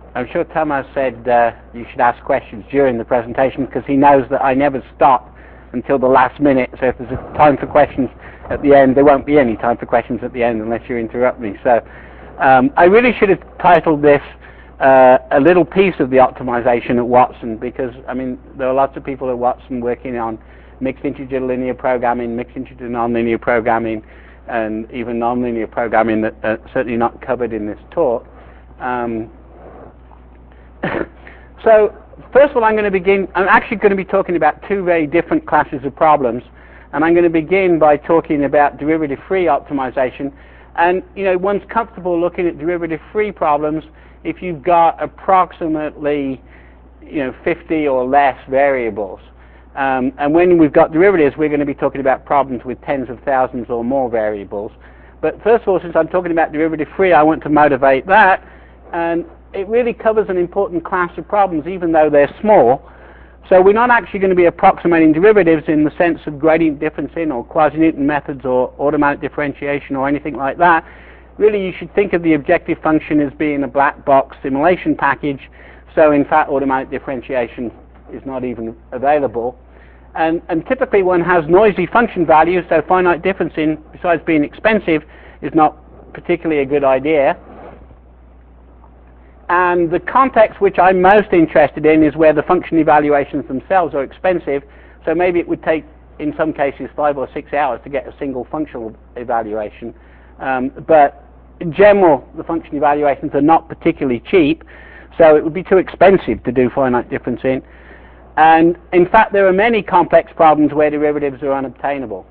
I'm sure Thomas said you should ask questions during the presentation because he knows that I never stop until the last minute. So if there's a time for questions at the end, there won't be any time for questions at the end unless you interrupt me. So I really should have titled this a little piece of the optimization at Watson, because I mean there are lots of people at Watson working on mixed integer linear programming, mixed integer nonlinear programming, and even nonlinear programming that are certainly not covered in this talk. So first of all, I'm actually going to be talking about two very different classes of problems, and I'm going to begin by talking about derivative-free optimization. And one's comfortable looking at derivative-free problems if you've got approximately 50 or less variables. And when we've got derivatives, we're going to be talking about problems with tens of thousands or more variables. But first of all, since I'm talking about derivative-free, I want to motivate that. And it really covers an important class of problems, even though they're small. So we're not actually going to be approximating derivatives in the sense of gradient differencing or quasi-Newton methods or automatic differentiation or anything like that. Really, you should think of the objective function as being a black box simulation package. So in fact, automatic differentiation is not even available. And typically one has noisy function values, so finite differencing, besides being expensive, is not particularly a good idea. And the context which I'm most interested in is where the function evaluations themselves are expensive. So maybe it would take, in some cases, 5 or 6 hours to get a single functional evaluation. But in general, the function evaluations are not particularly cheap, so it would be too expensive to do finite differencing. And in fact, there are many complex problems where derivatives are unobtainable.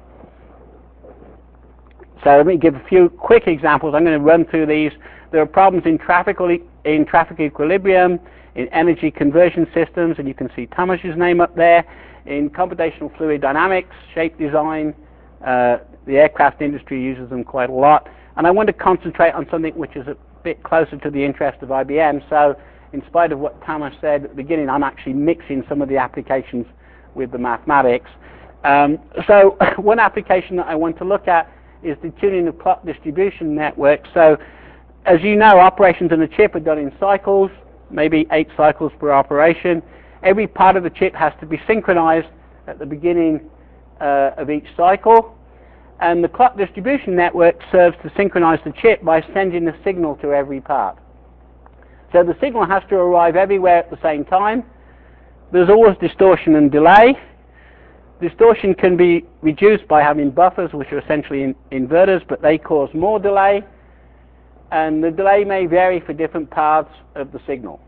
So let me give a few quick examples. I'm going to run through these. There are problems in traffic equilibrium, in energy conversion systems, and you can see Thomas's name up there, in computational fluid dynamics, shape design. The aircraft industry uses them quite a lot. And I want to concentrate on something which is a bit closer to the interest of IBM. So in spite of what Thomas said at the beginning, I'm actually mixing some of the applications with the mathematics. So one application that I want to look at is the tuning of clock distribution networks. So as you know, operations in a chip are done in cycles, maybe 8 cycles per operation. Every part of the chip has to be synchronized at the beginning of each cycle. And the clock distribution network serves to synchronize the chip by sending a signal to every part. So the signal has to arrive everywhere at the same time. There's always distortion and delay. Distortion can be reduced by having buffers, which are essentially inverters, but they cause more delay. And the delay may vary for different paths of the signal.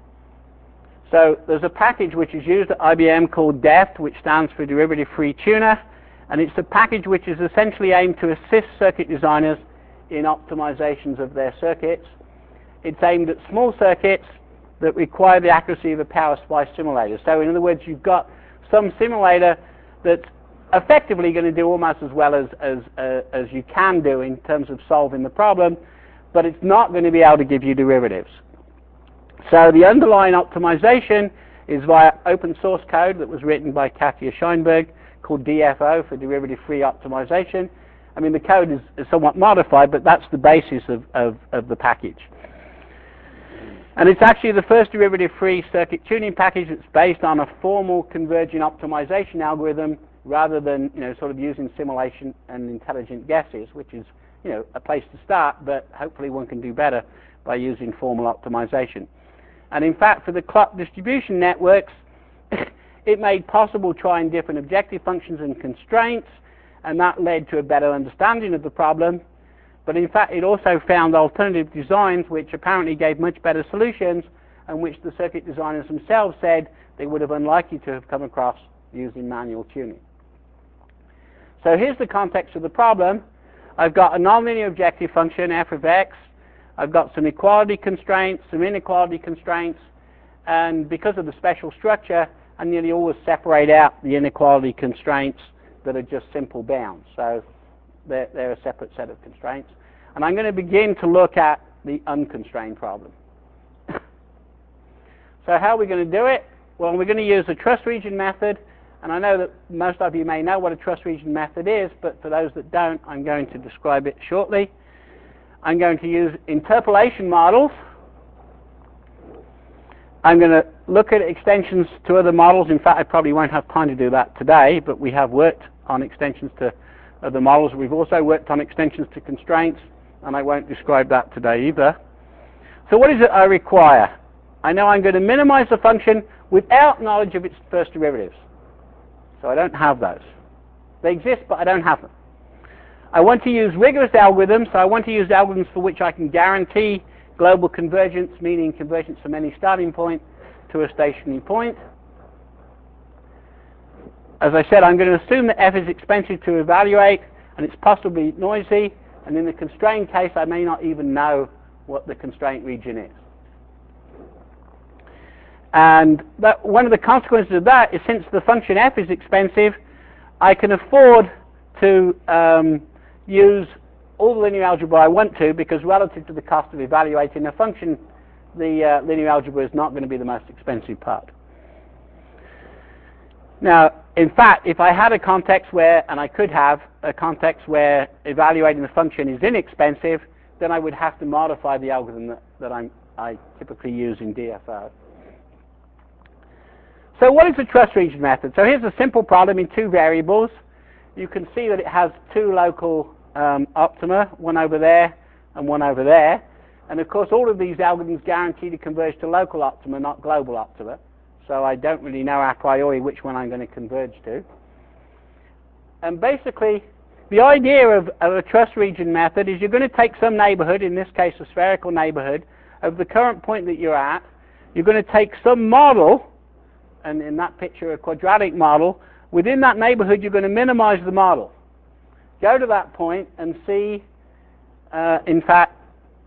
So there's a package which is used at IBM called DEFT, which stands for Derivative Free Tuner, and it's a package which is essentially aimed to assist circuit designers in optimizations of their circuits. It's aimed at small circuits that require the accuracy of a power splice simulator. So in other words, you've got some simulator that's effectively going to do almost as well as you can do in terms of solving the problem, but it's not going to be able to give you derivatives. So the underlying optimization is via open source code that was written by Katja Scheinberg called DFO for derivative free optimization. I mean, the code is somewhat modified, but that's the basis of the package. And it's actually the first derivative free circuit tuning package that's based on a formal convergent optimization algorithm rather than sort of using simulation and intelligent guesses, which is a place to start, but hopefully one can do better by using formal optimization. And in fact, for the clock distribution networks, it made possible trying different objective functions and constraints, and that led to a better understanding of the problem. But in fact, it also found alternative designs which apparently gave much better solutions, and which the circuit designers themselves said they would have unlikely to have come across using manual tuning. So here's the context of the problem. I've got a nonlinear objective function, f of x. I've got some equality constraints, some inequality constraints, and because of the special structure, I nearly always separate out the inequality constraints that are just simple bounds. So they're a separate set of constraints. And I'm going to begin to look at the unconstrained problem. So how are we going to do it? Well, we're going to use the truss region method. And I know that most of you may know what a truss region method is, but for those that don't, I'm going to describe it shortly. I'm going to use interpolation models. I'm going to look at extensions to other models. In fact, I probably won't have time to do that today, but we have worked on extensions to other models. We've also worked on extensions to constraints, and I won't describe that today either. So what is it I require? I know I'm going to minimize the function without knowledge of its first derivatives. So I don't have those. They exist, but I don't have them. I want to use rigorous algorithms, so I want to use algorithms for which I can guarantee global convergence, meaning convergence from any starting point to a stationary point. As I said, I'm going to assume that f is expensive to evaluate, and it's possibly noisy, and in the constrained case, I may not even know what the constraint region is. And one of the consequences of that is, since the function f is expensive, I can afford to use all the linear algebra I want to, because relative to the cost of evaluating a function, the linear algebra is not going to be the most expensive part. Now, in fact, if I had a context where, and I could have a context where evaluating the function is inexpensive, then I would have to modify the algorithm that I typically use in DFO. So what is the trust region method? So here's a simple problem in two variables. You can see that it has two local optima, one over there and one over there. And of course, all of these algorithms guarantee to converge to local optima, not global optima. So I don't really know a priori which one I'm going to converge to. And basically, the idea of a trust region method is you're going to take some neighborhood, in this case a spherical neighborhood, of the current point that you're at. You're going to take some model, and in that picture a quadratic model. Within that neighborhood, you're going to minimize the model. Go to that point and see, in fact,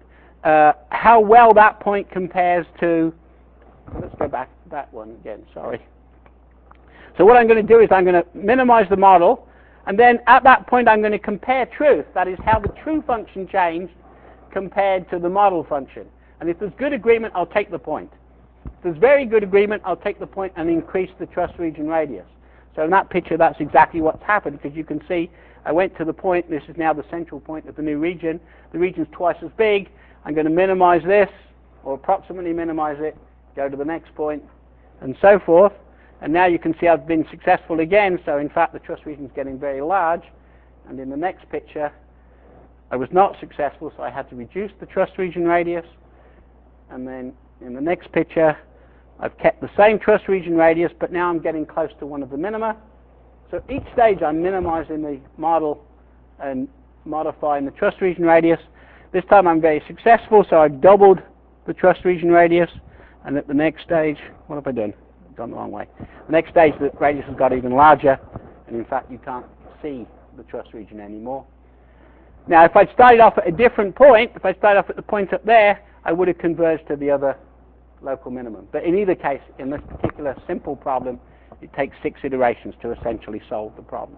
how well that point compares to... Let's go back to that one again, sorry. So what I'm going to do is I'm going to minimize the model, and then at that point I'm going to compare truth. That is how the true function changed compared to the model function. And if there's good agreement, I'll take the point. If there's very good agreement, I'll take the point and increase the trust region radius. So in that picture, that's exactly what's happened, because you can see I went to the point. This is now the central point of the new region. The region's twice as big. I'm going to minimize this, or approximately minimize it, go to the next point, and so forth. And now you can see I've been successful again. So in fact, the trust region is getting very large. And in the next picture, I was not successful, so I had to reduce the trust region radius. And then in the next picture, I've kept the same trust region radius, but now I'm getting close to one of the minima. So each stage I'm minimizing the model and modifying the trust region radius. This time I'm very successful, so I've doubled the trust region radius. And at the next stage, what have I done? I've gone the wrong way. The next stage, the radius has got even larger, and in fact you can't see the trust region anymore. Now if I'd started off at a different point, if I started off at the point up there, I would have converged to the other local minimum. But in either case, in this particular simple problem, it takes 6 iterations to essentially solve the problem.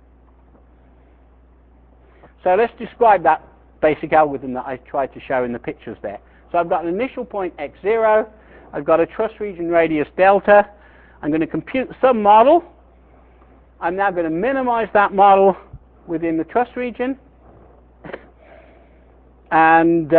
So let's describe that basic algorithm that I tried to show in the pictures there. So I've got an initial point x0, I've got a trust region radius delta, I'm going to compute some model, I'm now going to minimize that model within the trust region, and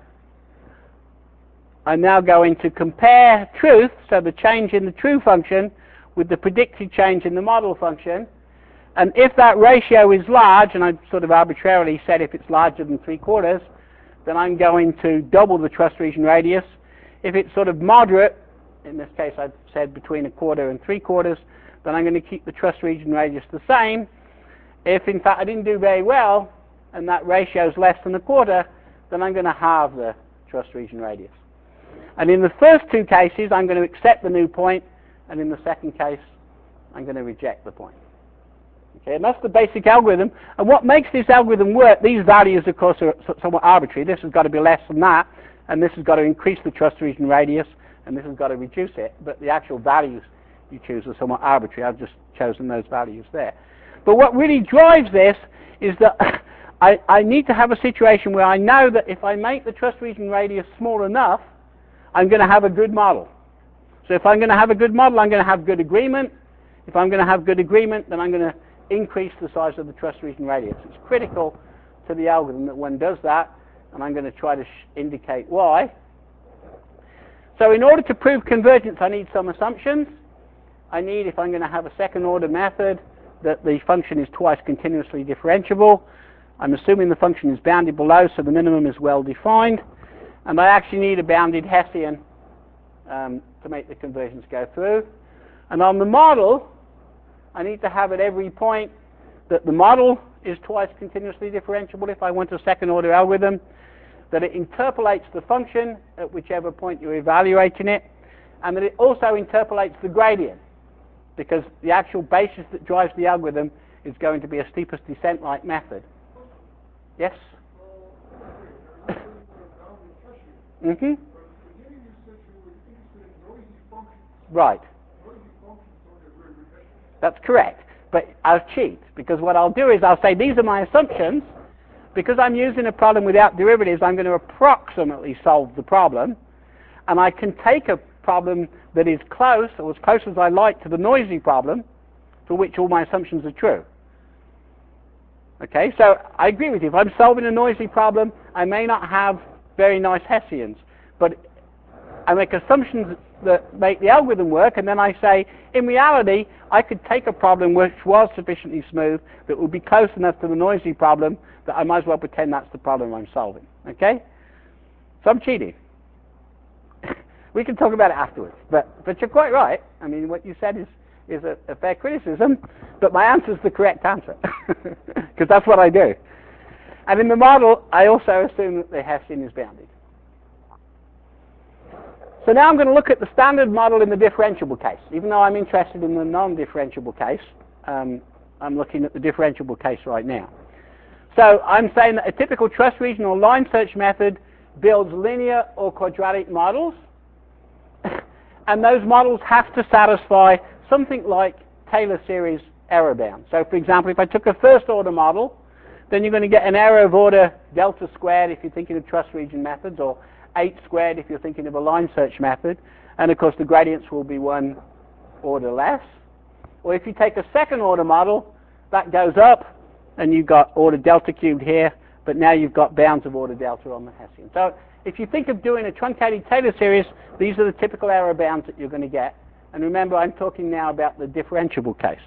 I'm now going to compare truth, so the change in the true function, with the predicted change in the model function. And if that ratio is large, and I've sort of arbitrarily said if it's larger than 3/4, then I'm going to double the trust region radius. If it's sort of moderate, in this case I've said between 1/4 and 3/4, then I'm going to keep the trust region radius the same. If in fact I didn't do very well, and that ratio is less than 1/4, then I'm going to halve the trust region radius. And in the first two cases, I'm going to accept the new point, and in the second case, I'm going to reject the point. Okay, and that's the basic algorithm. And what makes this algorithm work, these values, of course, are somewhat arbitrary. This has got to be less than that, and this has got to increase the trust region radius, and this has got to reduce it. But the actual values you choose are somewhat arbitrary. I've just chosen those values there. But what really drives this is that I need to have a situation where I know that if I make the trust region radius small enough, I'm going to have a good model. So if I'm going to have a good model, I'm going to have good agreement. If I'm going to have good agreement, then I'm going to increase the size of the trust region radius. It's critical to the algorithm that one does that, and I'm going to try to indicate why. So in order to prove convergence, I need some assumptions. I need, if I'm going to have a second order method, that the function is twice continuously differentiable. I'm assuming the function is bounded below, so the minimum is well defined. And I actually need a bounded Hessian to make the convergence go through. And on the model, I need to have at every point that the model is twice continuously differentiable if I want a second order algorithm, that it interpolates the function at whichever point you're evaluating it, and that it also interpolates the gradient, because the actual basis that drives the algorithm is going to be a steepest descent-like method. Yes? Mm-hmm. Right. That's correct. But I'll cheat, because what I'll do is I'll say these are my assumptions. Because I'm using a problem without derivatives, I'm going to approximately solve the problem. And I can take a problem that is close, or as close as I like, to the noisy problem, for which all my assumptions are true. Okay, so I agree with you. If I'm solving a noisy problem, I may not have very nice Hessians. But I make assumptions that make the algorithm work, and then I say, in reality, I could take a problem which was sufficiently smooth that would be close enough to the noisy problem that I might as well pretend that's the problem I'm solving. Okay? So I'm cheating. We can talk about it afterwards. But you're quite right. I mean, what you said is a fair criticism, but my answer is the correct answer. Because that's what I do. And in the model, I also assume that the Hessian is bounded. So now I'm going to look at the standard model in the differentiable case. Even though I'm interested in the non-differentiable case, I'm looking at the differentiable case right now. So I'm saying that a typical trust region or line search method builds linear or quadratic models, and those models have to satisfy something like Taylor series error bound. So for example, if I took a first order model, then you're going to get an error of order delta squared if you're thinking of trust region methods, or 8 squared if you're thinking of a line search method, and of course the gradients will be one order less. Or if you take a second order model, that goes up, and you've got order delta cubed here, but now you've got bounds of order delta on the Hessian. So if you think of doing a truncated Taylor series, these are the typical error bounds that you're going to get. And remember, I'm talking now about the differentiable case.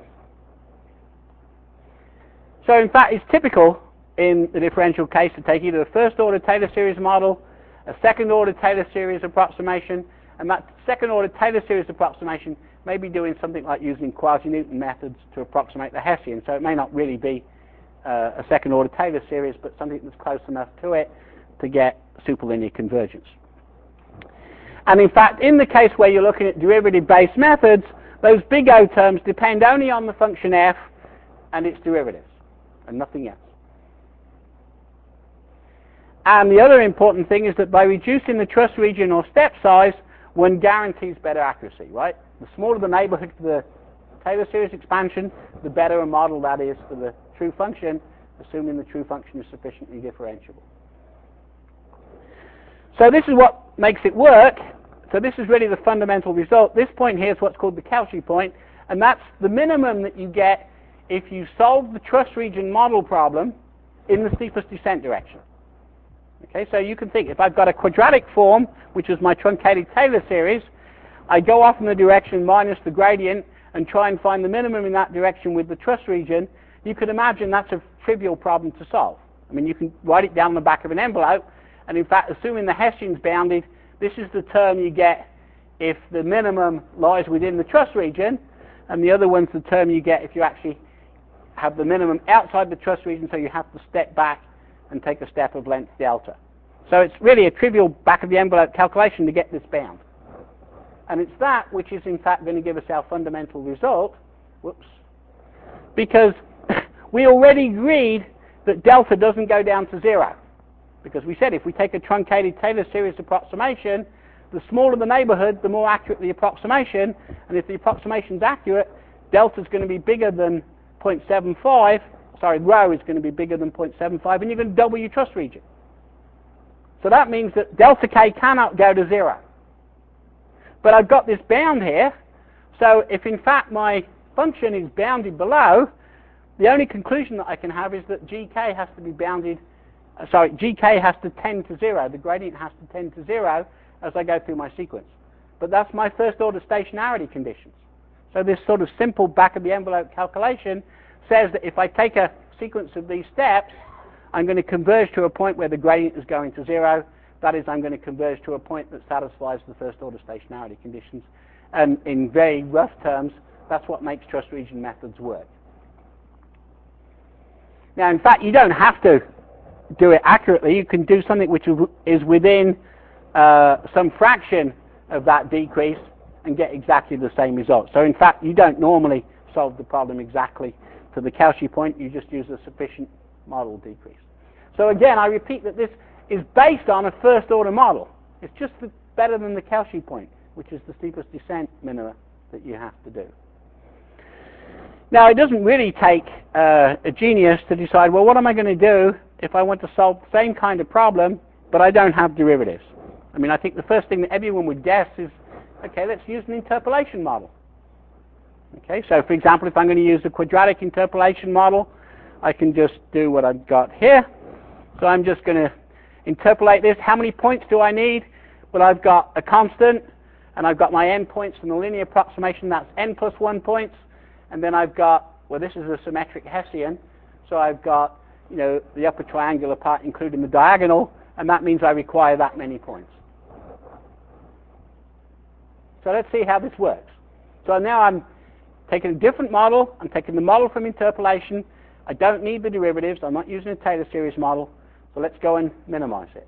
So in fact, it's typical in the differential case to take either a first order Taylor series model, a second order Taylor series approximation, and that second order Taylor series approximation may be doing something like using quasi-Newton methods to approximate the Hessian. So it may not really be a second order Taylor series, but something that's close enough to it to get superlinear convergence. And in fact, in the case where you're looking at derivative-based methods, those big O terms depend only on the function f and its derivatives, and nothing else. And the other important thing is that by reducing the trust region or step size, one guarantees better accuracy, right? The smaller the neighborhood for the Taylor series expansion, the better a model that is for the true function, assuming the true function is sufficiently differentiable. So this is what makes it work. So this is really the fundamental result. This point here is what's called the Cauchy point, and that's the minimum that you get if you solve the trust region model problem in the steepest descent direction. Okay, so you can think, if I've got a quadratic form, which is my truncated Taylor series, I go off in the direction minus the gradient and try and find the minimum in that direction with the trust region. You could imagine that's a trivial problem to solve. I mean, you can write it down on the back of an envelope, and in fact, assuming the Hessian's bounded, this is the term you get if the minimum lies within the trust region, and the other one's the term you get if you actually have the minimum outside the trust region, so you have to step back and take a step of length delta. So it's really a trivial back-of-the-envelope calculation to get this bound. And it's that which is in fact going to give us our fundamental result, because we already agreed that delta doesn't go down to 0. Because we said if we take a truncated Taylor series approximation, the smaller the neighborhood, the more accurate the approximation, and if the approximation is accurate, delta is going to be bigger than 0.75, sorry, rho is going to be bigger than 0.75, and you're going to double your trust region. So that means that delta k cannot go to 0. But I've got this bound here, so if in fact my function is bounded below, the only conclusion that I can have is that gk has to be bounded, gk has to tend to 0, the gradient has to tend to 0, as I go through my sequence. But that's my first order stationarity conditions. So this sort of simple back of the envelope calculation says that if I take a sequence of these steps, I'm going to converge to a point where the gradient is going to 0. That is, I'm going to converge to a point that satisfies the first order stationarity conditions. And in very rough terms, that's what makes trust region methods work. Now, in fact, you don't have to do it accurately. You can do something which is within some fraction of that decrease and get exactly the same result. So in fact, you don't normally solve the problem exactly to the Cauchy point. You just use a sufficient model decrease. So again, I repeat that this is based on a first order model. It's just better than the Cauchy point, which is the steepest descent minima that you have to do. Now, it doesn't really take a genius to decide, well, what am I going to do if I want to solve the same kind of problem, but I don't have derivatives? I mean, I think the first thing that everyone would guess is, okay, let's use an interpolation model. Okay, so for example, if I'm going to use a quadratic interpolation model, I can just do what I've got here. So I'm just going to interpolate this. How many points do I need? Well, I've got a constant, and I've got my n points in the linear approximation. That's n plus 1 points. And then I've got, well, this is a symmetric Hessian, so I've got, you know, the upper triangular part including the diagonal, and that means I require that many points. So let's see how this works. So now I'm taking a different model. I'm taking the model from interpolation. I don't need the derivatives. I'm not using a Taylor series model. So let's go and minimize it.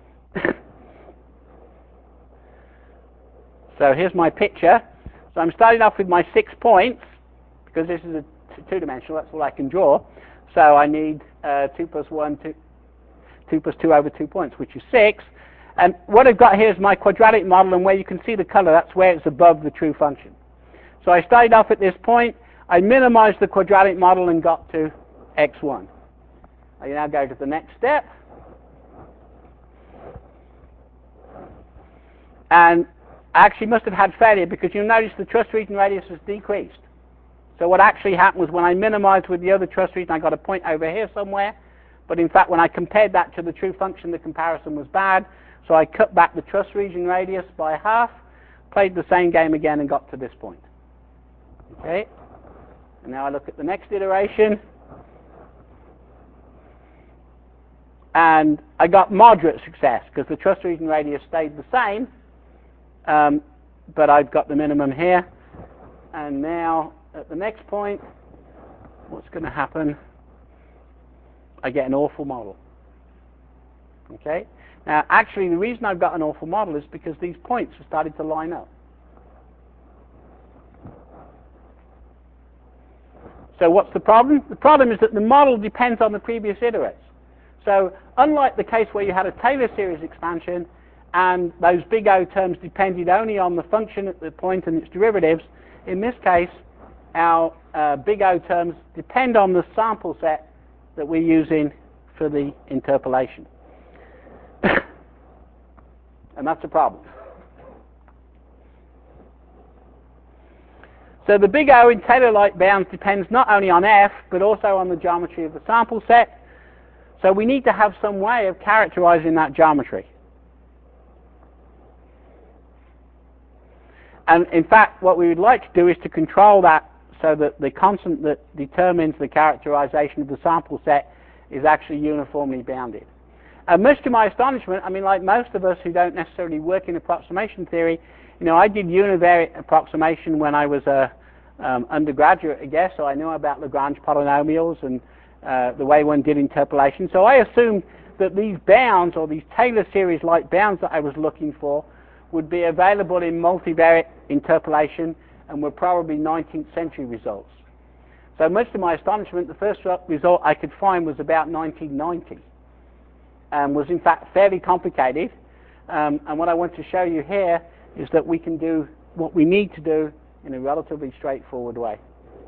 So here's my picture. So I'm starting off with my 6 points, because this is a two-dimensional. That's all I can draw. So I need 2 plus 1, 2 plus 2 over 2 points, which is 6. And what I've got here is my quadratic model, and where you can see the color, that's where it's above the true function. So I started off at this point. I minimized the quadratic model and got to x1. I now go to the next step. And I actually must have had failure, because you'll notice the trust region radius has decreased. So what actually happened was when I minimized with the other trust region, I got a point over here somewhere. But in fact, when I compared that to the true function, the comparison was bad. So I cut back the trust region radius by half, played the same game again, and got to this point. Okay? And now I look at the next iteration. And I got moderate success, because the trust region radius stayed the same. But I've got the minimum here. And now, at the next point, what's going to happen? I get an awful model. Okay? Now, actually, the reason I've got an awful model is because these points have started to line up. So what's the problem? The problem is that the model depends on the previous iterates. So unlike the case where you had a Taylor series expansion and those big O terms depended only on the function at the point and its derivatives, in this case, our big O terms depend on the sample set that we're using for the interpolation. And that's a problem. So the big O in Taylor-like bounds depends not only on F, but also on the geometry of the sample set. So we need to have some way of characterizing that geometry. And in fact, what we would like to do is to control that so that the constant that determines the characterization of the sample set is actually uniformly bounded. And much to my astonishment, I mean, like most of us who don't necessarily work in approximation theory, you know, I did univariate approximation when I was a undergraduate, I guess, so I knew about Lagrange polynomials and the way one did interpolation. So I assumed that these bounds, or these Taylor series-like bounds that I was looking for, would be available in multivariate interpolation and were probably 19th century results. So much to my astonishment, the first result I could find was about 1990. And was in fact fairly complicated. And what I want to show you here is that we can do what we need to do in a relatively straightforward way.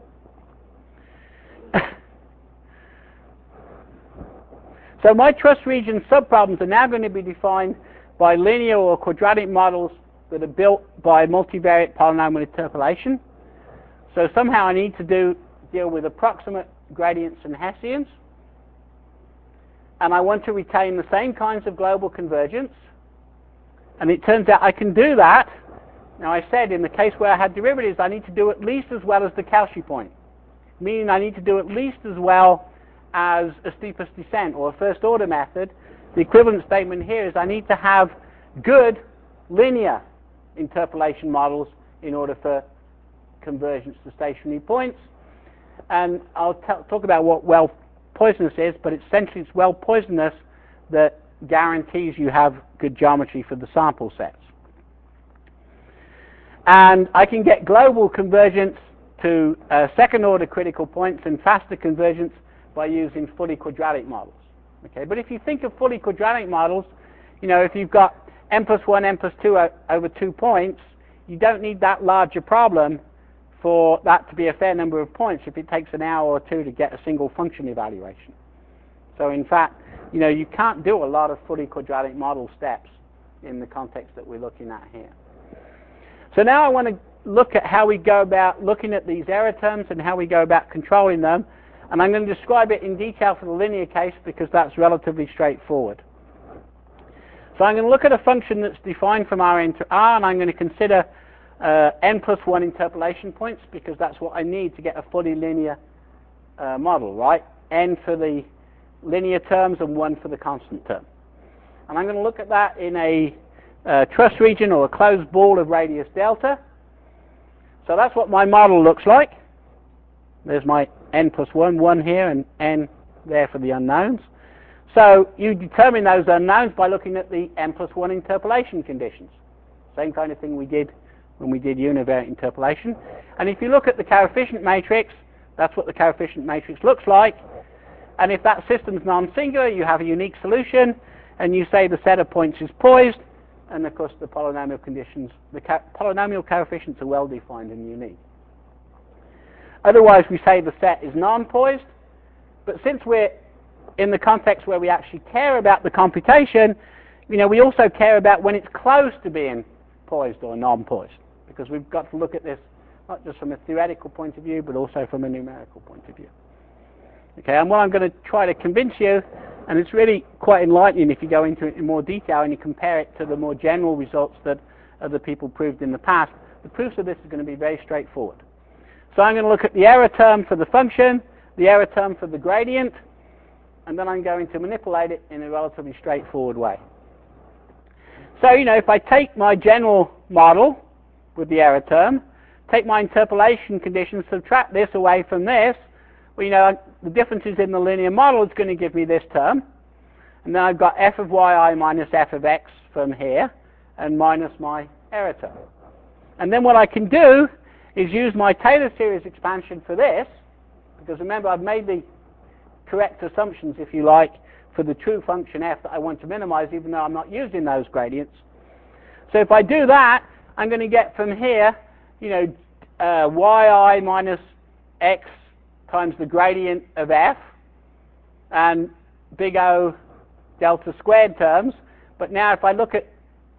So my trust region subproblems are now going to be defined by linear or quadratic models that are built by multivariate polynomial interpolation. So somehow I need to deal with approximate gradients and Hessians. And I want to retain the same kinds of global convergence. And it turns out I can do that. Now I said in the case where I had derivatives, I need to do at least as well as the Cauchy point, meaning I need to do at least as well as a steepest descent or a first order method. The equivalent statement here is I need to have good linear interpolation models in order for convergence to stationary points. And I'll talk about what well poisonous is, but essentially it's well poisonous that guarantees you have good geometry for the sample sets. And I can get global convergence to second order critical points and faster convergence by using fully quadratic models. Okay, but if you think of fully quadratic models, you know, if you've got n plus 1, n plus 2 over 2 points, you don't need that larger problem for that to be a fair number of points if it takes an hour or two to get a single function evaluation. So in fact, you know, you can't do a lot of fully quadratic model steps in the context that we're looking at here. So now I want to look at how we go about looking at these error terms and how we go about controlling them. And I'm going to describe it in detail for the linear case because that's relatively straightforward. So I'm going to look at a function that's defined from Rn to R, and I'm going to consider n plus 1 interpolation points because that's what I need to get a fully linear model, right? N for the linear terms and 1 for the constant term. And I'm going to look at that in a truss region or a closed ball of radius delta. So that's what my model looks like. There's my n plus 1 here, and n there for the unknowns. So you determine those unknowns by looking at the n plus 1 interpolation conditions. Same kind of thing we did when we did univariate interpolation. And if you look at the coefficient matrix, that's what the coefficient matrix looks like. And if that system's non-singular, you have a unique solution, and you say the set of points is poised, and of course the polynomial conditions, the polynomial coefficients are well defined and unique. Otherwise we say the set is non-poised, but since we're in the context where we actually care about the computation, you know, we also care about when it's close to being poised or non-poised, because we've got to look at this not just from a theoretical point of view, but also from a numerical point of view. Okay, and what I'm going to try to convince you, and it's really quite enlightening if you go into it in more detail and you compare it to the more general results that other people proved in the past, the proofs of this is going to be very straightforward. So I'm going to look at the error term for the function, the error term for the gradient, and then I'm going to manipulate it in a relatively straightforward way. So, you know, if I take my general model with the error term, take my interpolation conditions, subtract this away from this, well, you know, the differences in the linear model is going to give me this term. And then I've got f of yi minus f of x from here, and minus my error term. And then what I can do is use my Taylor series expansion for this, because remember I've made the correct assumptions, if you like, for the true function f that I want to minimize, even though I'm not using those gradients. So if I do that, I'm going to get from here, you know, yi minus x times the gradient of f, and big O delta squared terms. But now if I look at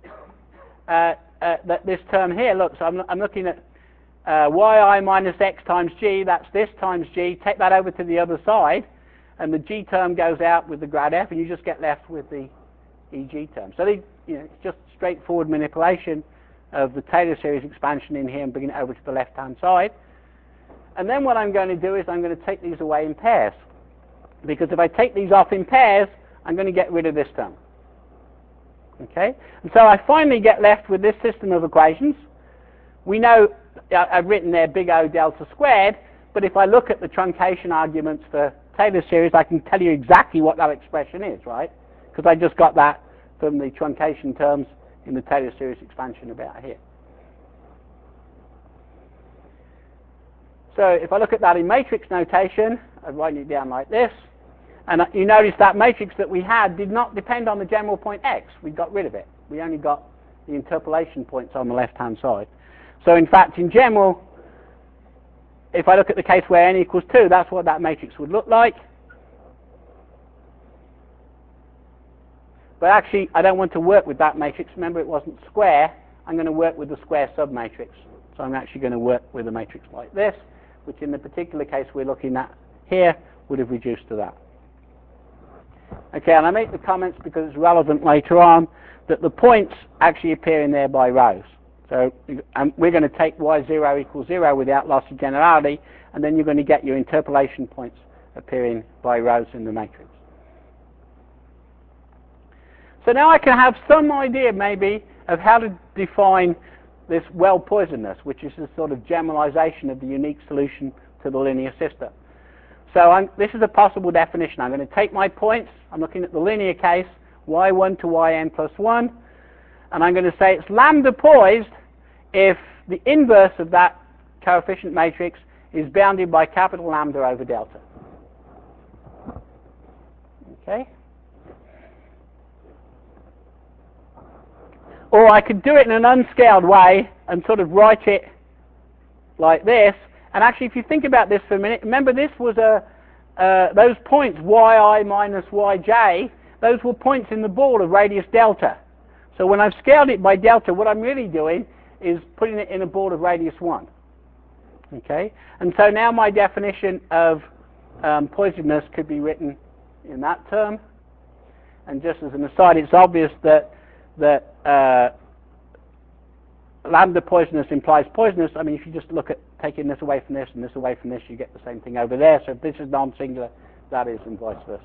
this term here, look, so I'm looking at yi minus x times g, that's this times g, take that over to the other side, and the g term goes out with the grad f, and you just get left with the eg term. So you know, it's just straightforward manipulation of the Taylor series expansion in here and bring it over to the left-hand side. And then what I'm going to do is I'm going to take these away in pairs. Because if I take these off in pairs, I'm going to get rid of this term. Okay? And so I finally get left with this system of equations. We know, I've written there big O delta squared, but if I look at the truncation arguments for Taylor series, I can tell you exactly what that expression is, right? Because I just got that from the truncation terms in the Taylor series expansion about here. So if I look at that in matrix notation, I'm writing it down like this, and you notice that matrix that we had did not depend on the general point x. We got rid of it. We only got the interpolation points on the left-hand side. So in fact, in general, if I look at the case where n equals 2, that's what that matrix would look like. But actually, I don't want to work with that matrix. Remember, it wasn't square. I'm going to work with the square submatrix. So I'm actually going to work with a matrix like this, which in the particular case we're looking at here would have reduced to that. Okay, and I make the comments because it's relevant later on that the points actually appear in there by rows. So we're going to take y0 equals 0 without loss of generality, and then you're going to get your interpolation points appearing by rows in the matrix. So now I can have some idea maybe of how to define this well-poisonedness, which is a sort of generalization of the unique solution to the linear system. So this is a possible definition. I'm going to take my points, I'm looking at the linear case, y1 to yn plus 1, and I'm going to say it's lambda poised if the inverse of that coefficient matrix is bounded by capital lambda over delta. Okay? Or I could do it in an unscaled way and sort of write it like this. And actually, if you think about this for a minute, remember this was those points, yi minus yj, those were points in the ball of radius delta. So when I've scaled it by delta, what I'm really doing is putting it in a ball of radius 1. Okay? And so now my definition of poisonedness could be written in that term. And just as an aside, it's obvious that lambda poisonedness implies poisonedness. I mean, if you just look at taking this away from this and this away from this, you get the same thing over there. So if this is non-singular, that is, and vice versa.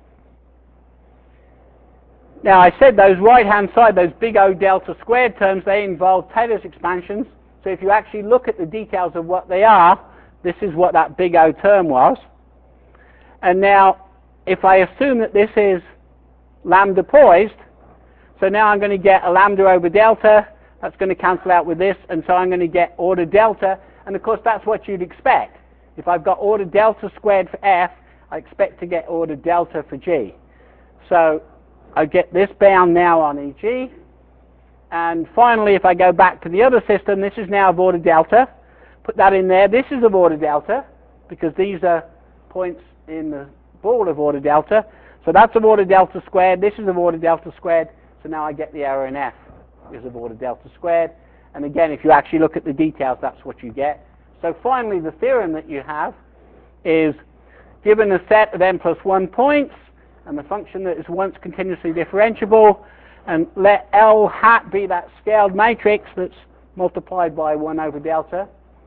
Now, I said those right-hand side, those big O delta squared terms, they involve Taylor's expansions. So if you actually look at the details of what they are, this is what that big O term was. And now, if I assume that this is lambda poised, so now I'm going to get a lambda over delta, that's going to cancel out with this, and so I'm going to get order delta, and of course that's what you'd expect. If I've got order delta squared for F, I expect to get order delta for G. So I get this bound now on EG, and finally if I go back to the other system, this is now of order delta, put that in there, this is of order delta, because these are points in the ball of order delta, so that's of order delta squared, this is of order delta squared, so now I get the error in F is of order delta squared. And again, if you actually look at the details, that's what you get. So finally, the theorem that you have is given a set of n plus 1 points, and the function that is once continuously differentiable, and let L hat be that scaled matrix that's multiplied by 1 over delta,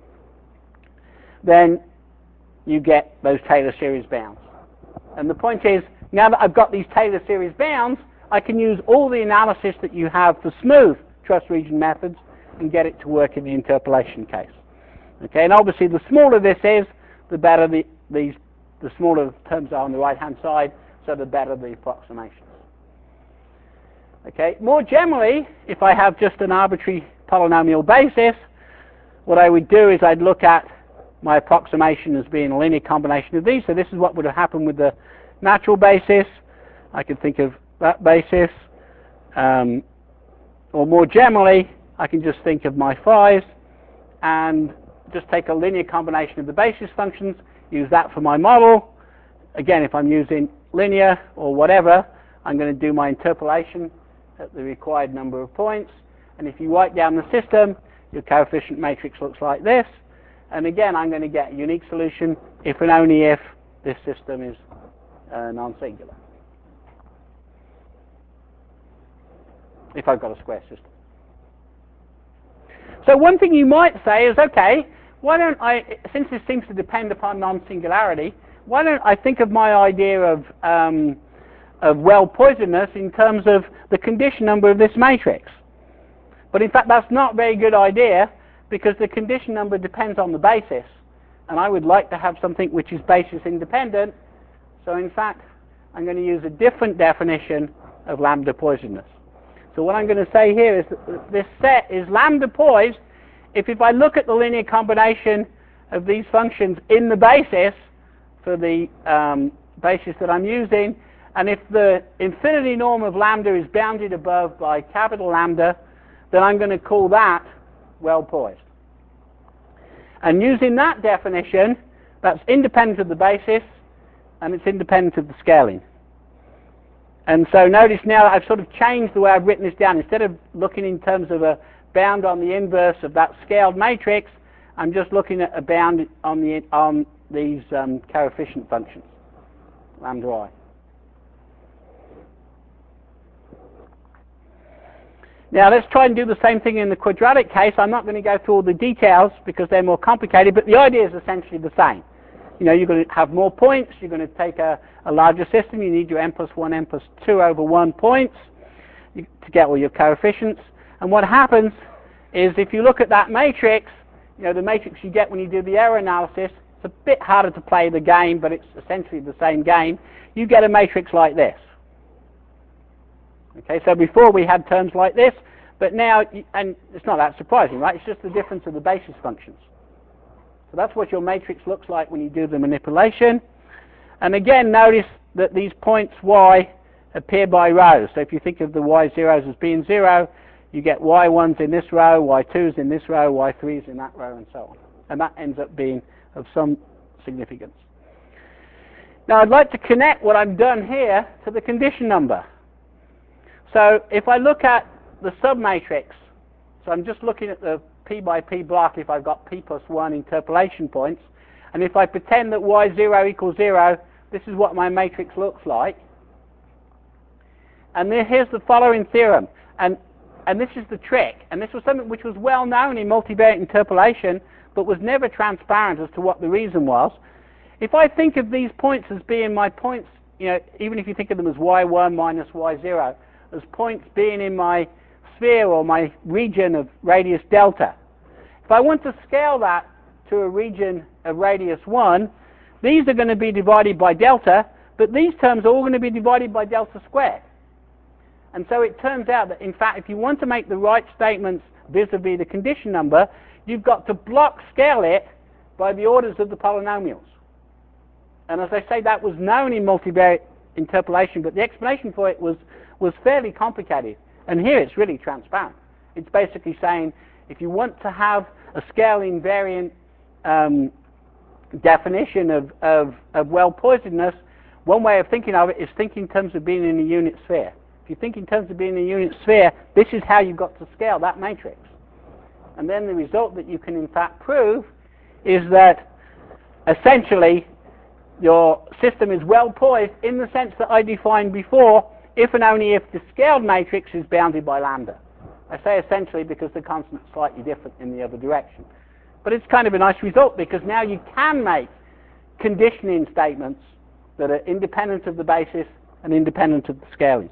then you get those Taylor series bounds. And the point is, now that I've got these Taylor series bounds, I can use all the analysis that you have for smooth truss region methods and get it to work in the interpolation case. Okay, and obviously the smaller this is, the better the smaller the terms are on the right-hand side, so the better the approximations. Okay, more generally, if I have just an arbitrary polynomial basis, what I would do is I'd look at my approximation as being a linear combination of these. So this is what would have happened with the natural basis. I could think of that basis, or more generally, I can just think of my phi's and just take a linear combination of the basis functions, use that for my model. Again, if I'm using linear or whatever, I'm going to do my interpolation at the required number of points. And if you write down the system, your coefficient matrix looks like this. And again, I'm going to get a unique solution if and only if this system is non-singular. If I've got a square system. So one thing you might say is, okay, why don't I, since this seems to depend upon non-singularity, why don't I think of my idea of well-poisedness in terms of the condition number of this matrix? But in fact, that's not a very good idea, because the condition number depends on the basis, and I would like to have something which is basis independent. So in fact, I'm going to use a different definition of lambda poisedness. So what I'm going to say here is that this set is lambda poised if I look at the linear combination of these functions in the basis for the basis that I'm using, and if the infinity norm of lambda is bounded above by capital lambda, then I'm going to call that well poised. And using that definition, that's independent of the basis and it's independent of the scaling. And so notice now that I've sort of changed the way I've written this down. Instead of looking in terms of a bound on the inverse of that scaled matrix, I'm just looking at a bound on these coefficient functions, lambda I. Now let's try and do the same thing in the quadratic case. I'm not going to go through all the details because they're more complicated, but the idea is essentially the same. You know, you're going to have more points, you're going to take a larger system, you need your n plus 1, n plus 2 over 1 points to get all your coefficients. And what happens is if you look at that matrix, you know, the matrix you get when you do the error analysis, it's a bit harder to play the game, but it's essentially the same game. You get a matrix like this. Okay, so before we had terms like this, but now, and it's not that surprising, right? It's just the difference of the basis functions. So that's what your matrix looks like when you do the manipulation. And again, notice that these points y appear by rows. So if you think of the y zeros as being 0, you get y1s in this row, y2s in this row, y3s in that row, and so on. And that ends up being of some significance. Now I'd like to connect what I've done here to the condition number. So if I look at the submatrix, so I'm just looking at the p by p block if I've got p plus 1 interpolation points, and if I pretend that y0 equals 0, this is what my matrix looks like. And then here's the following theorem, and this is the trick, and this was something which was well known in multivariate interpolation, but was never transparent as to what the reason was. If I think of these points as being my points, you know, even if you think of them as y1 minus y0, as points being in my sphere or my region of radius delta. If I want to scale that to a region of radius 1, these are going to be divided by delta, but these terms are all going to be divided by delta squared. And so it turns out that, in fact, if you want to make the right statements vis-a-vis the condition number, you've got to block scale it by the orders of the polynomials. And as I say, that was known in multivariate interpolation, but the explanation for it was fairly complicated. And here it's really transparent. It's basically saying if you want to have a scale invariant definition of well-poisedness, one way of thinking of it is think in terms of being in a unit sphere. If you think in terms of being in a unit sphere, this is how you've got to scale that matrix. And then the result that you can in fact prove is that essentially your system is well poised in the sense that I defined before, if and only if the scaled matrix is bounded by lambda. I say essentially because the constant's slightly different in the other direction. But it's kind of a nice result because now you can make conditioning statements that are independent of the basis and independent of the scaling.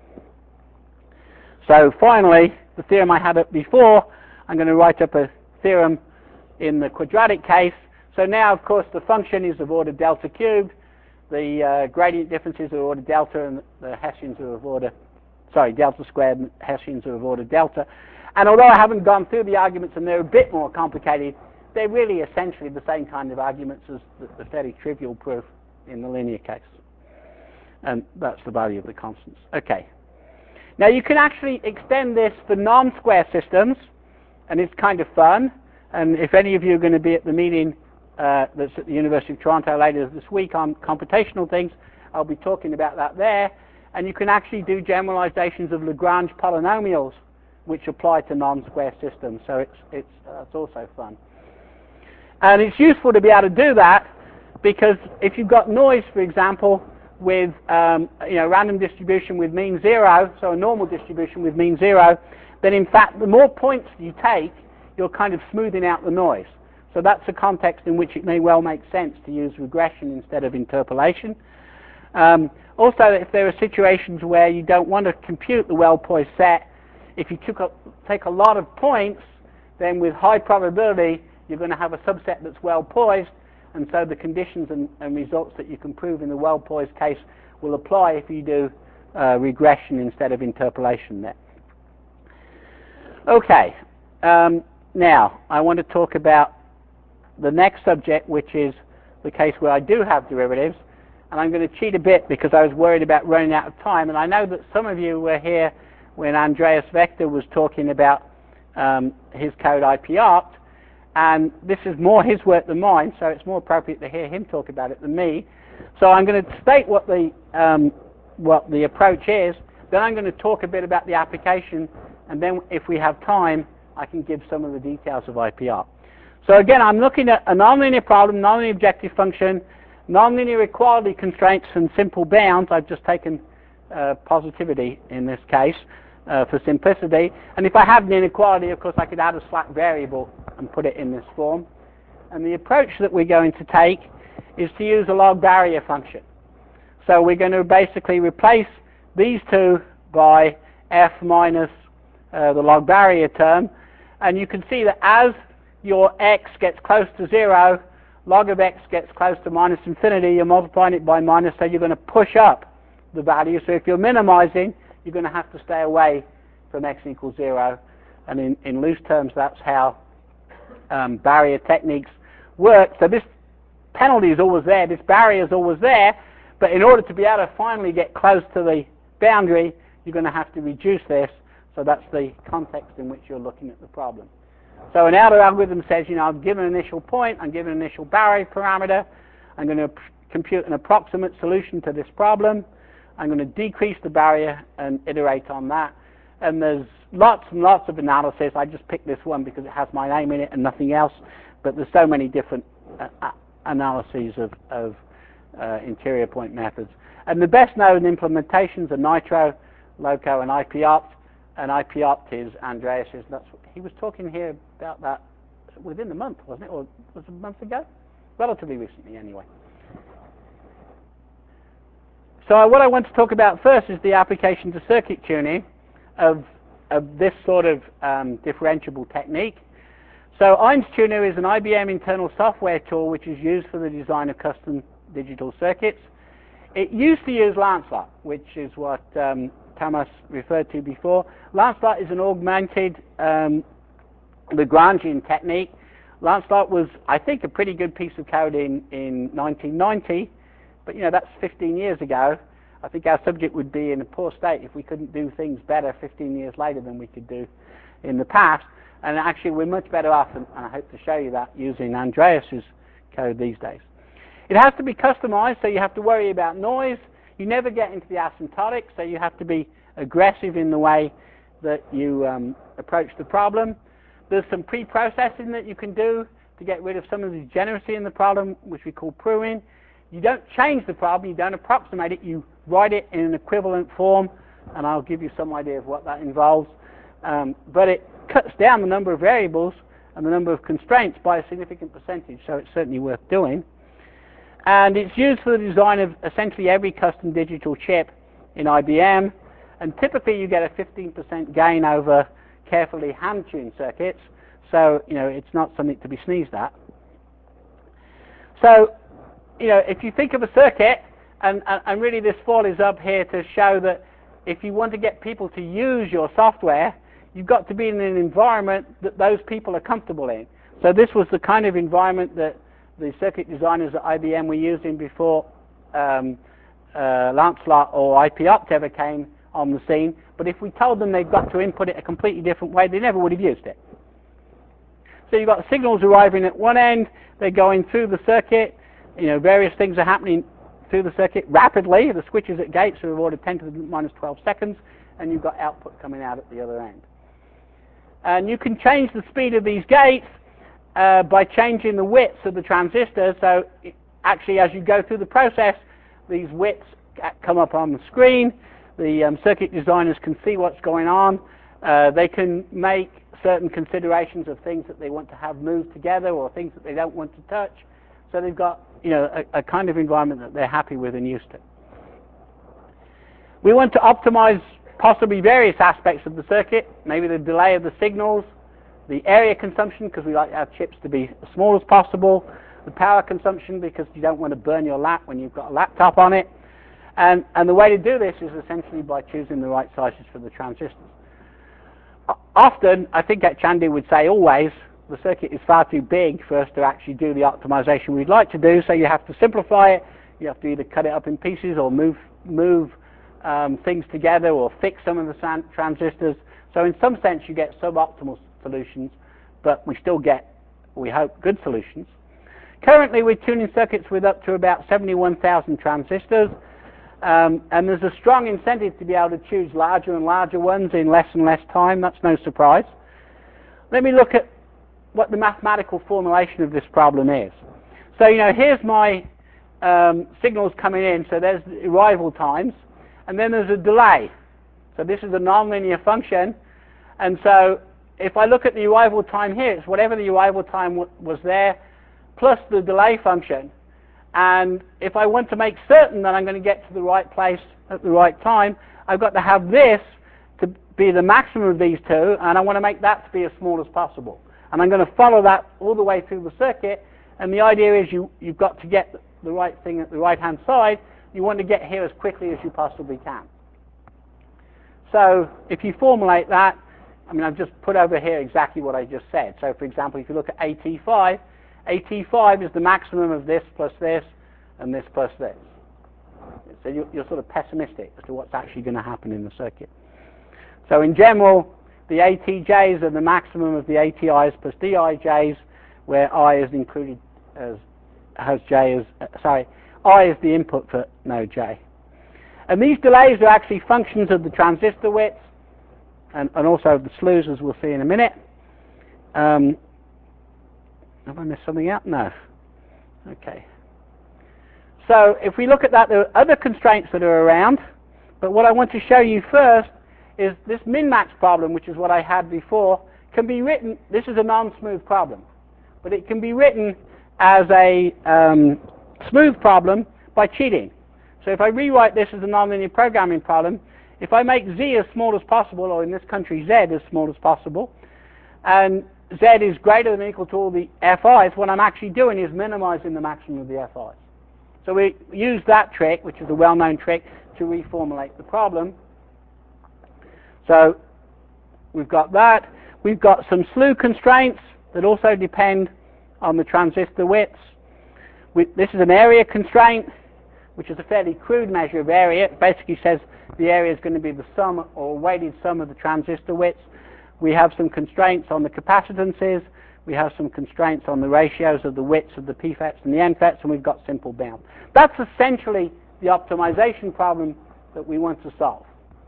So finally, the theorem I had up before, I'm going to write up a theorem in the quadratic case. So now, of course, the function is of order delta cubed. The gradient differences are of order delta, and the Hessians are of order, delta squared, and Hessians are of order delta. And although I haven't gone through the arguments, and they're a bit more complicated, they're really essentially the same kind of arguments as the fairly trivial proof in the linear case. And that's the value of the constants. Okay. Now you can actually extend this for non-square systems, and it's kind of fun. And if any of you are going to be at the meeting that's at the University of Toronto later this week on computational things, I'll be talking about that there. And you can actually do generalizations of Lagrange polynomials which apply to non-square systems. So it's also fun. And it's useful to be able to do that because if you've got noise, for example, with random distribution with mean 0, so a normal distribution with mean 0, then in fact the more points you take, you're kind of smoothing out the noise. So that's a context in which it may well make sense to use regression instead of interpolation. Also, if there are situations where you don't want to compute the well-poised set, if you take a lot of points, then with high probability you're going to have a subset that's well-poised, and so the conditions and results that you can prove in the well-poised case will apply if you do regression instead of interpolation there. Okay, now I want to talk about the next subject, which is the case where I do have derivatives, and I'm going to cheat a bit because I was worried about running out of time, and I know that some of you were here when Andreas Vector was talking about his code IPArct, and this is more his work than mine, so it's more appropriate to hear him talk about it than me. So I'm going to state what the approach is, then I'm going to talk a bit about the application, and then if we have time I can give some of the details of IPArct. So again, I'm looking at a nonlinear problem, nonlinear objective function, nonlinear equality constraints and simple bounds. I've just taken positivity in this case. for simplicity. And if I had an inequality, of course, I could add a slack variable and put it in this form. And the approach that we're going to take is to use a log barrier function. So we're going to basically replace these two by f minus the log barrier term. And you can see that as your x gets close to 0, log of x gets close to minus infinity, you're multiplying it by minus, so you're going to push up the value. So if you're minimizing, you're going to have to stay away from x equals 0. And in loose terms, that's how barrier techniques work. So this penalty is always there, this barrier is always there, but in order to be able to finally get close to the boundary, you're going to have to reduce this. So that's the context in which you're looking at the problem. So an outer algorithm says, I'm given an initial point, I'm given an initial barrier parameter, I'm going to compute an approximate solution to this problem, I'm going to decrease the barrier and iterate on that. And there's lots and lots of analysis. I just picked this one because it has my name in it and nothing else, but there's so many different analyses of interior point methods. And the best known implementations are Nitro, Loco, and IPOpt. And IPOpt is Andreas's. He was talking here about that within the month, wasn't it? Or was it a month ago? Relatively recently, anyway. So what I want to talk about first is the application to circuit tuning of this sort of differentiable technique. So EINStuner is an IBM internal software tool which is used for the design of custom digital circuits. It used to use Lancelot, which is what Thomas referred to before. Lancelot is an augmented Lagrangian technique. Lancelot was, I think, a pretty good piece of code in 1990, but that's 15 years ago. I think our subject would be in a poor state if we couldn't do things better 15 years later than we could do in the past. And actually, we're much better off, and I hope to show you that, using Andreas's code these days. It has to be customized, so you have to worry about noise. You never get into the asymptotic, so you have to be aggressive in the way that you approach the problem. There's some pre-processing that you can do to get rid of some of the degeneracy in the problem, which we call pruning. You don't change the problem, you don't approximate it, you write it in an equivalent form, and I'll give you some idea of what that involves. But it cuts down the number of variables and the number of constraints by a significant percentage, so it's certainly worth doing. And it's used for the design of essentially every custom digital chip in IBM, and typically you get a 15% gain over carefully hand-tuned circuits, so it's not something to be sneezed at. So if you think of a circuit, and really this fall is up here to show that if you want to get people to use your software, you've got to be in an environment that those people are comfortable in. So this was the kind of environment that the circuit designers at IBM were using before Lancelot or IPOpt ever came on the scene. But if we told them they've got to input it a completely different way, they never would have used it. So you've got signals arriving at one end, they're going through the circuit, various things are happening through the circuit rapidly. The switches at gates are of order 10 to the minus 12 seconds, and you've got output coming out at the other end. And you can change the speed of these gates by changing the widths of the transistors. So actually, as you go through the process, these widths come up on the screen. The circuit designers can see what's going on. They can make certain considerations of things that they want to have moved together or things that they don't want to touch. So they've got a kind of environment that they're happy with and used to. We want to optimize possibly various aspects of the circuit, maybe the delay of the signals, the area consumption, because we like our chips to be as small as possible, the power consumption, because you don't want to burn your lap when you've got a laptop on it. And the way to do this is essentially by choosing the right sizes for the transistors. Often, I think Chandy would say always, the circuit is far too big for us to actually do the optimization we'd like to do, so you have to simplify it. You have to either cut it up in pieces or move things together or fix some of the transistors. So in some sense you get suboptimal solutions, but we still get, we hope, good solutions. Currently we're tuning circuits with up to about 71,000 transistors, and there's a strong incentive to be able to choose larger and larger ones in less and less time. That's no surprise. Let me look at what the mathematical formulation of this problem is. So here's my signals coming in, so there's the arrival times, and then there's a delay. So this is a nonlinear function, and so if I look at the arrival time here, it's whatever the arrival time was there plus the delay function. And if I want to make certain that I'm going to get to the right place at the right time, I've got to have this to be the maximum of these two, and I want to make that to be as small as possible. And I'm going to follow that all the way through the circuit, and the idea is you've got to get the right thing at the right-hand side. You want to get here as quickly as you possibly can. So if you formulate that, I mean, I've just put over here exactly what I just said. So for example, if you look at AT5, AT5 is the maximum of this plus this, and this plus this. So you're sort of pessimistic as to what's actually going to happen in the circuit. So in general, the ATJs are the maximum of the ATIs plus DIJs, where I is included as J as, I is the input for node J. And these delays are actually functions of the transistor width, and also of the slews, as we'll see in a minute. Have I missed something out? No. Okay. So if we look at that, there are other constraints that are around, but what I want to show you first is this min-max problem, which is what I had before, can be written, this is a non-smooth problem, but it can be written as a smooth problem by cheating. So if I rewrite this as a nonlinear programming problem, if I make z as small as possible, or in this country z as small as possible, and z is greater than or equal to all the fi's, what I'm actually doing is minimizing the maximum of the fi's. So we use that trick, which is a well-known trick, to reformulate the problem. So we've got that. We've got some slew constraints that also depend on the transistor widths. This is an area constraint, which is a fairly crude measure of area. It basically says the area is going to be the sum or weighted sum of the transistor widths. We have some constraints on the capacitances. We have some constraints on the ratios of the widths of the pFETs and the nFETs, and we've got simple bound. That's essentially the optimization problem that we want to solve.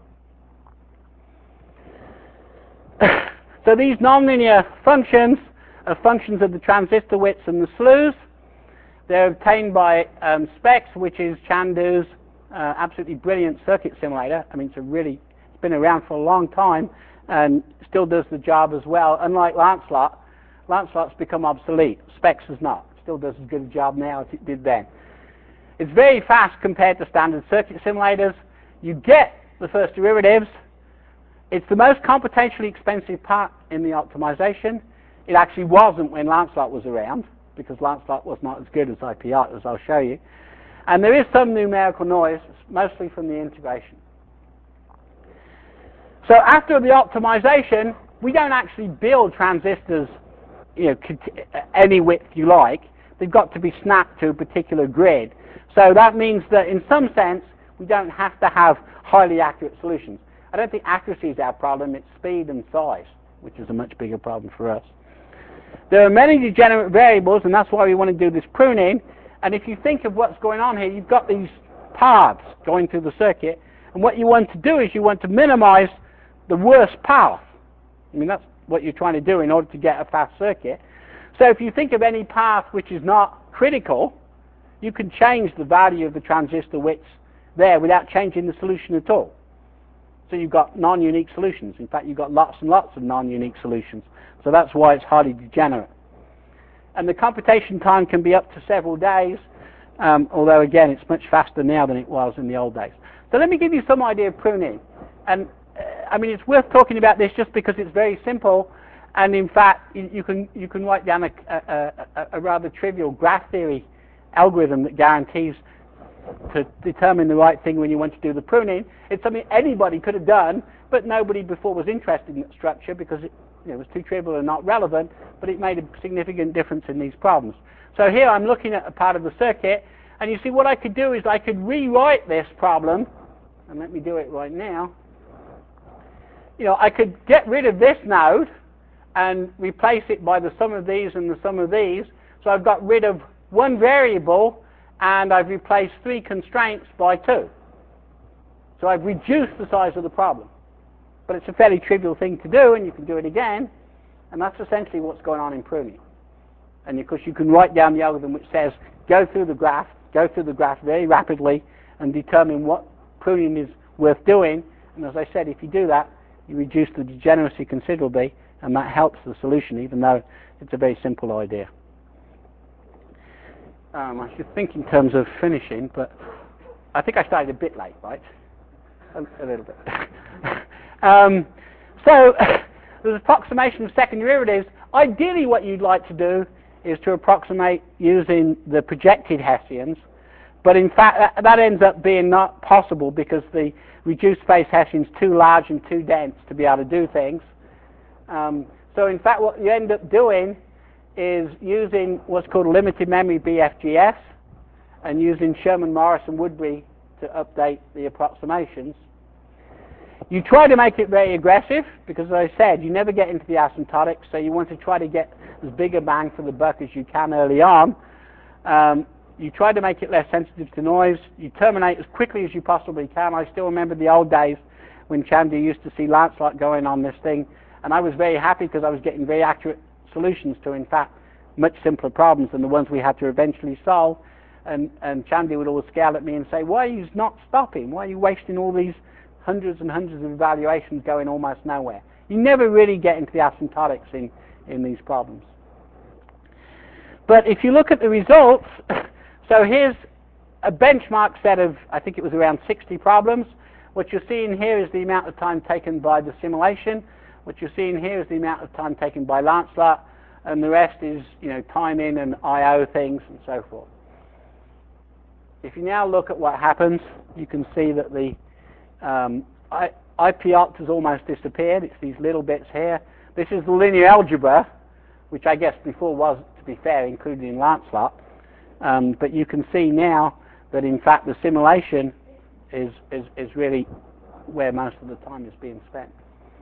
So these nonlinear functions are functions of the transistor widths and the slews. They're obtained by SPECS, which is Chandu's absolutely brilliant circuit simulator. I mean, it's been around for a long time and still does the job as well. Unlike Lancelot, Lancelot's become obsolete. SPECS has not. It still does as good a job now as it did then. It's very fast compared to standard circuit simulators. You get the first derivatives. It's the most computationally expensive part in the optimization. It actually wasn't when Lancelot was around, because Lancelot was not as good as IPR, as I'll show you. And there is some numerical noise, mostly from the integration. So after the optimization, we don't actually build transistors, any width you like. They've got to be snapped to a particular grid. So that means that in some sense, we don't have to have highly accurate solutions. I don't think accuracy is our problem, it's speed and size, which is a much bigger problem for us. There are many degenerate variables, and that's why we want to do this pruning. And if you think of what's going on here, you've got these paths going through the circuit, and what you want to do is you want to minimize the worst path. I mean, that's what you're trying to do in order to get a fast circuit. So if you think of any path which is not critical, you can change the value of the transistor widths there without changing the solution at all. So you've got non-unique solutions. In fact, you've got lots and lots of non-unique solutions. So that's why it's highly degenerate. And the computation time can be up to several days, although again, it's much faster now than it was in the old days. So let me give you some idea of pruning. And I mean, it's worth talking about this just because it's very simple. And in fact, you can write down a rather trivial graph theory algorithm that guarantees to determine the right thing when you want to do the pruning. It's something anybody could have done, but nobody before was interested in that structure because it was too trivial and not relevant, but it made a significant difference in these problems. So here I'm looking at a part of the circuit, and you see what I could do is I could rewrite this problem, and let me do it right now. I could get rid of this node and replace it by the sum of these and the sum of these. So I've got rid of one variable, and I've replaced 3 constraints by 2. So I've reduced the size of the problem. But it's a fairly trivial thing to do, and you can do it again, and that's essentially what's going on in pruning. And of course you can write down the algorithm which says go through the graph very rapidly and determine what pruning is worth doing, And as I said, if you do that, you reduce the degeneracy considerably, and that helps the solution, even though it's a very simple idea. I should think in terms of finishing, but I think I started a bit late, right? A little bit. So there's approximation of second derivatives. Ideally, what you'd like to do is to approximate using the projected Hessians, but in fact that ends up being not possible because the reduced phase Hessian is too large and too dense to be able to do things. So in fact what you end up doing is using what's called limited memory BFGS and using Sherman, Morris and Woodbury to update the approximations. You try to make it very aggressive because, as I said, you never get into the asymptotics, so you want to try to get as big a bang for the buck as you can early on. You try to make it less sensitive to noise. You terminate as quickly as you possibly can. I still remember the old days when Chandy used to see Lancelot going on this thing, and I was very happy because I was getting very accurate solutions to, in fact, much simpler problems than the ones we had to eventually solve. And Chandy would always scale at me and say, why are you not stopping? Why are you wasting all these hundreds and hundreds of evaluations going almost nowhere? You never really get into the asymptotics in these problems. But if you look at the results, so here's a benchmark set of, I think it was around 60 problems. What you're seeing here is the amount of time taken by the simulation. What you're seeing here is the amount of time taken by Lancelot, and the rest is, time in and I/O things and so forth. If you now look at what happens, you can see that the IP-opt has almost disappeared. It's these little bits here. This is the linear algebra, which I guess before was, to be fair, included in Lancelot. But you can see now that in fact the simulation is really where most of the time is being spent.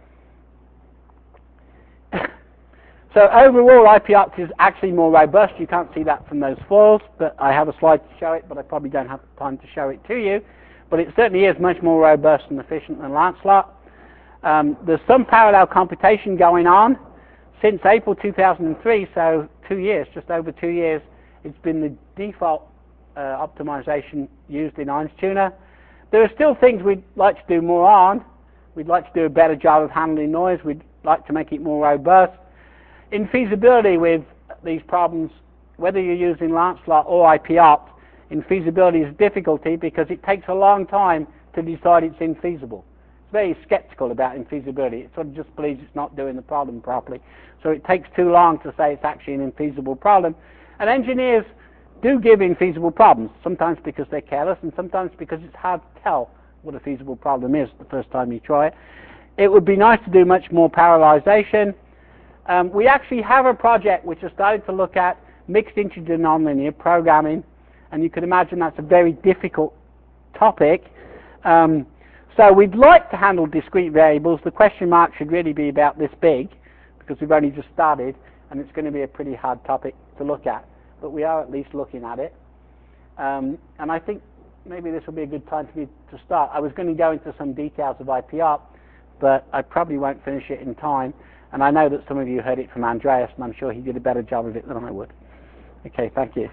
So overall, IP-opt is actually more robust. You can't see that from those foils, but I have a slide to show it, but I probably don't have time to show it to you. But it certainly is much more robust and efficient than Lancelot. There's some parallel computation going on. Since April 2003, so 2 years, just over 2 years, it's been the default optimization used in IronStuner. There are still things we'd like to do more on. We'd like to do a better job of handling noise. We'd like to make it more robust. In feasibility with these problems, whether you're using Lancelot or IP-opt, in feasibility is difficulty because it takes a long time to decide it's infeasible. It's very skeptical about infeasibility. It sort of just believes it's not doing the problem properly. So it takes too long to say it's actually an infeasible problem. And engineers do give infeasible problems, sometimes because they're careless and sometimes because it's hard to tell what a feasible problem is the first time you try it. It would be nice to do much more parallelization. We actually have a project which has started to look at mixed integer nonlinear programming, and you can imagine that's a very difficult topic. So we'd like to handle discrete variables. The question mark should really be about this big, because we've only just started, and it's going to be a pretty hard topic to look at. But we are at least looking at it. And I think maybe this will be a good time for me to start. I was going to go into some details of IP-opt, but I probably won't finish it in time. And I know that some of you heard it from Andreas, and I'm sure he did a better job of it than I would. Okay, thank you.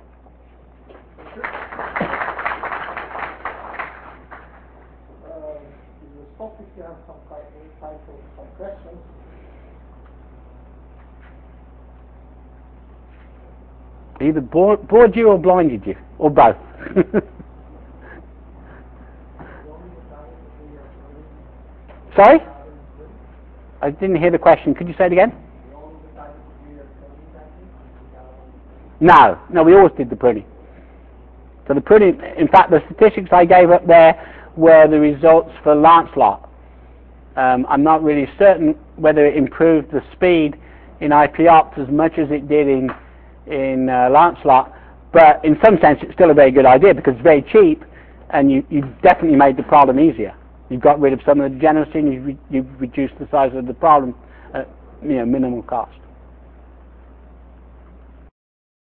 Stop if you have some time for some questions. Either bored you or blinded you, or both. Sorry? I didn't hear the question. Could you say it again? No, we always did the pruning. So the pruning, in fact, the statistics I gave up there were the results for Lancelot. I'm not really certain whether it improved the speed in IP-opt as much as it did in Lancelot, but in some sense it's still a very good idea because it's very cheap and you definitely made the problem easier. You've got rid of some of the degeneracy and you've reduced the size of the problem at minimal cost.